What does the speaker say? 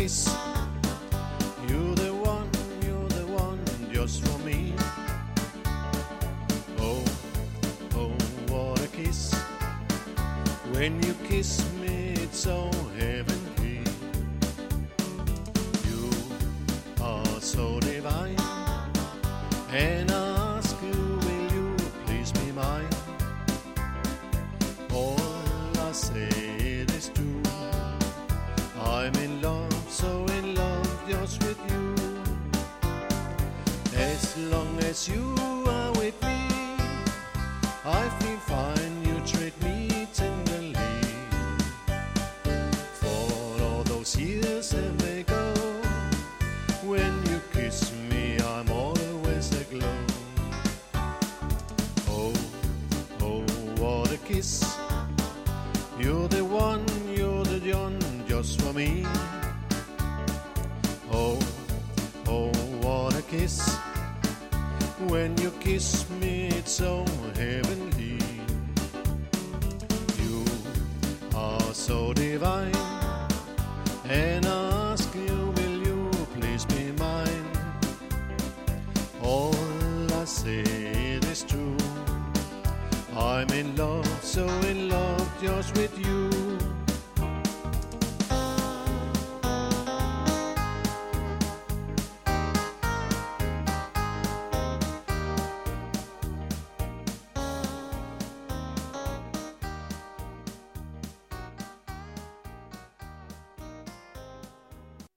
kiss. You're the one just for me. Oh, oh, what a kiss. When you kiss me, it's so heavenly. You are so divine, and I ask you, will you please be mine? All I said is true. I'm in love, so in love just with you. As long as you are with me, I feel fine, you treat me tenderly. For all those years that may go, when you kiss me, I'm always aglow. Oh, oh, what a kiss. You're the one just for me. Oh, oh, what a kiss. When you kiss me, it's so heavenly. You are so divine, and I ask you, will you please be mine? All I said is true. I'm in love, so in love just with you.